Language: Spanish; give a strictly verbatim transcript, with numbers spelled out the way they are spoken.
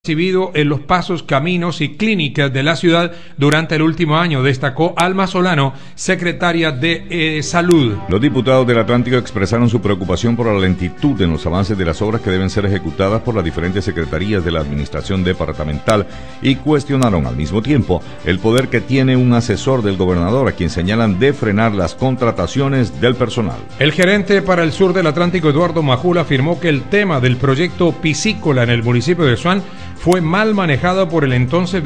recibido en los pasos, caminos y clínicas de la ciudad durante el último año, destacó Alma Solano, secretaria de eh, Salud. Los diputados del Atlántico expresaron su preocupación por la lentitud en los avances de las obras que deben ser ejecutadas por las diferentes secretarías de la administración departamental y cuestionaron al mismo tiempo el poder que tiene un asesor del gobernador, a quien señalan de frenar las contrataciones del personal. El gerente para el sur del Atlántico, Eduardo Majula, afirmó que el tema del proyecto piscícola en el municipio de Suán fue mal manejado por el entonces